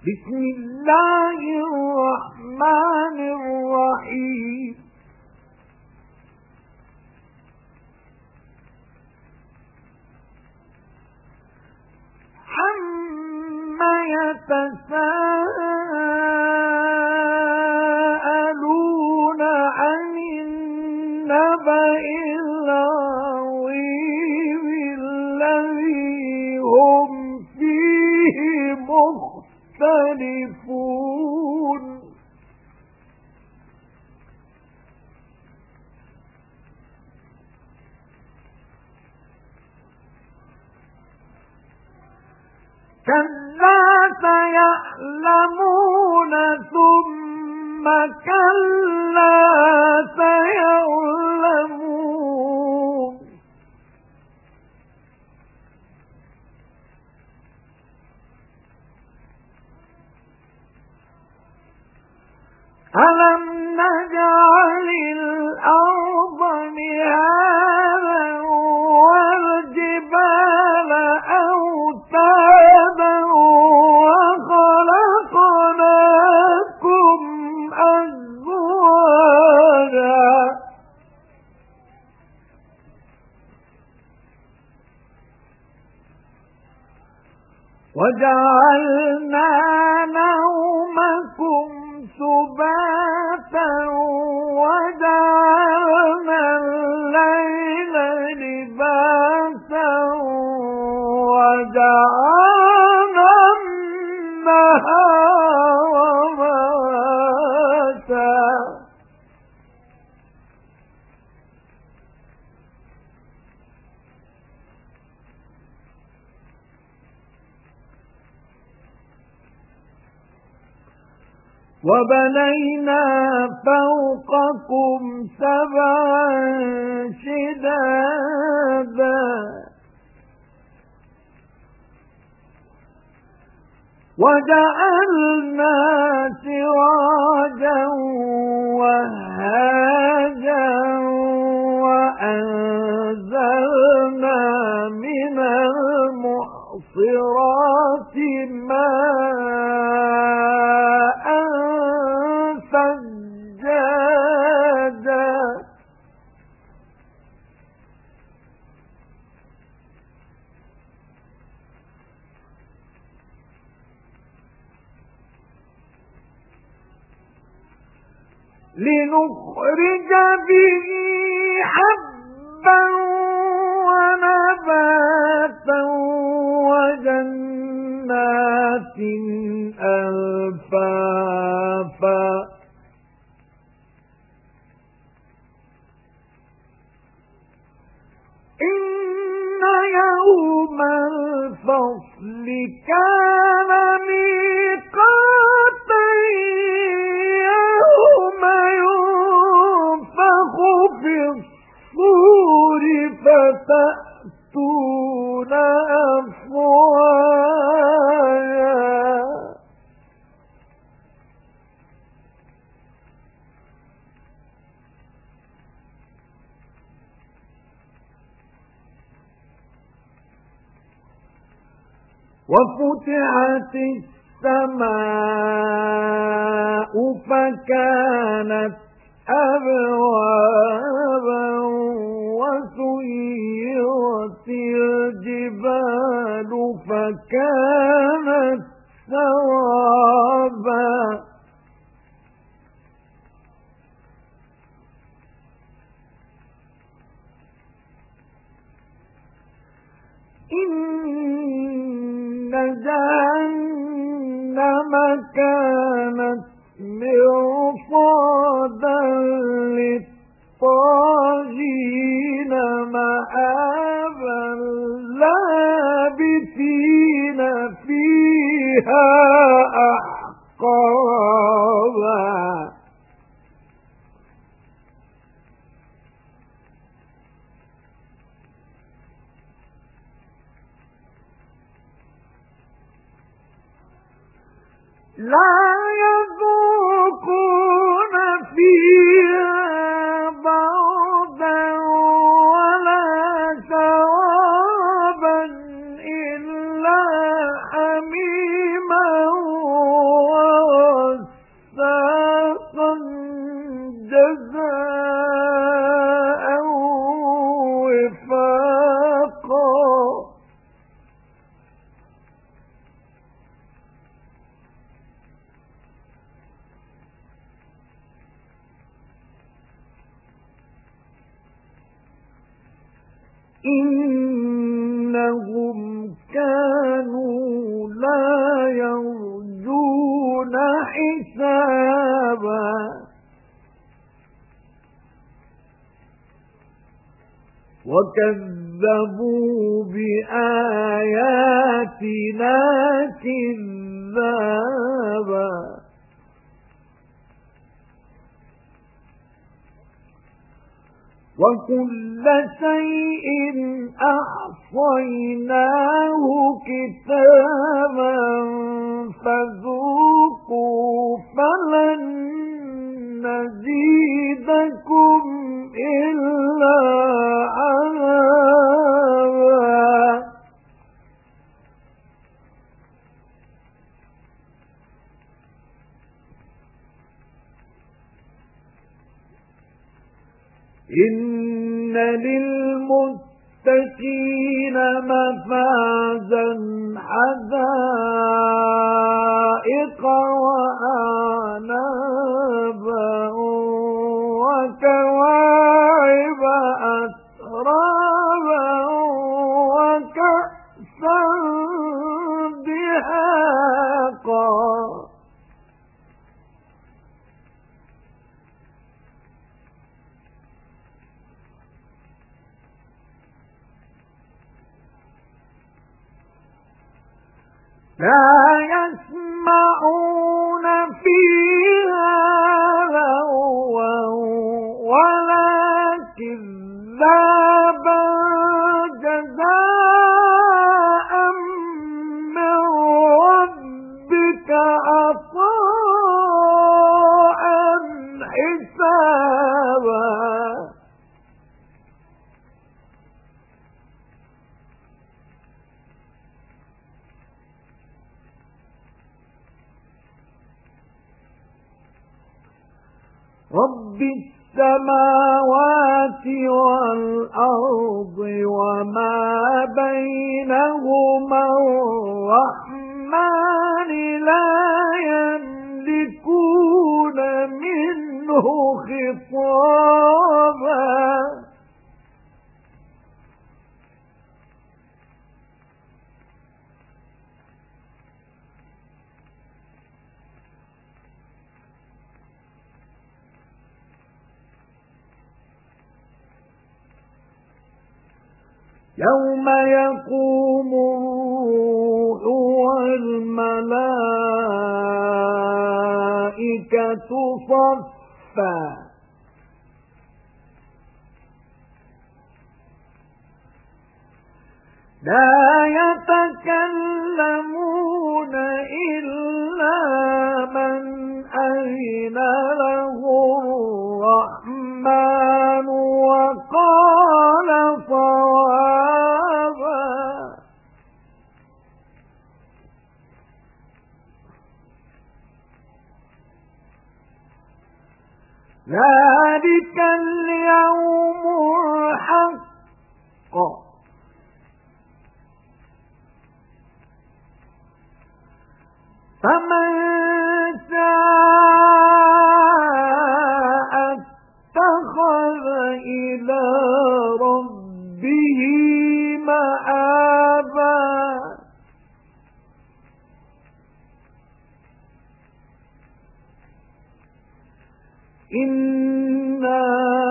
بسم الله الرحمن الرحيم عما يتساءلون عن النبأ العظيم الذي هم فيه مختلفون كلا سيعلمون ثم كلا سيعلمون ألم نجعل الأرض مهادا والجبال أوتادا وخلقناكم أزواجا وجعلنا نومكم سباتا وجعلنا الليل لباسا وجعلنا النهار معاشا وبنينا فوقكم سبعا شدادا وجعلنا سراجا وهاجا وأنزلنا من المعصرات ماء ثجاجا لنخرج به حبا ونباتا وجنات ألفافا إن يوم الفصل كان ميقاتا يوم ينفخ في الصور فتأتون أفواجا وفتحت السماء فكانت أبوابا وسيرت الجبال فكانت سرابا إن جهنم كانت مرصادا للطاغين مآبا لابثين فيها أحقابا لا يذوقون فيها بردا ولا شرابا إلا حميما إنهم كانوا لا يرجون حسابا وكذبوا بآياتنا كذابا وكل شيء أحصيناه كتابا فذوقوا فلن نزيدكم إلا عذابا إن للمتقين مفازا حدائق وأعنابا وكواعب أترابا وكأسا دهاقا لا يسمعون فيها لغوا ولا كذابا جزاء من ربك عطاء حسابا رب السماوات والأرض وما بينهما الرحمن لا يملكون منه خطابا يوم يقوم الروح والملائكة صفا لا يتكلمون إلا من أذن له الرحمن وقال صوابا ذلك اليوم الحق فمن شاء اتخذ إلى ربه مآبا إنا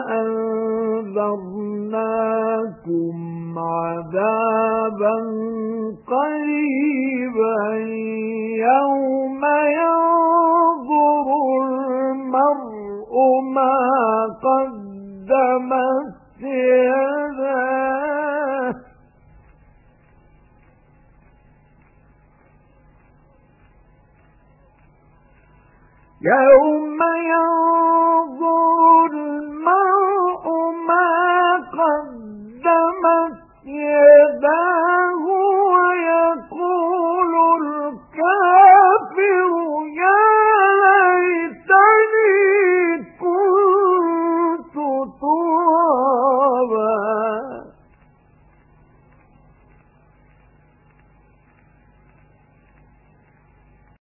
أنذرناكم عذابا قريبا يوم ينظر المرء ما قدمت يداه يوم ينظر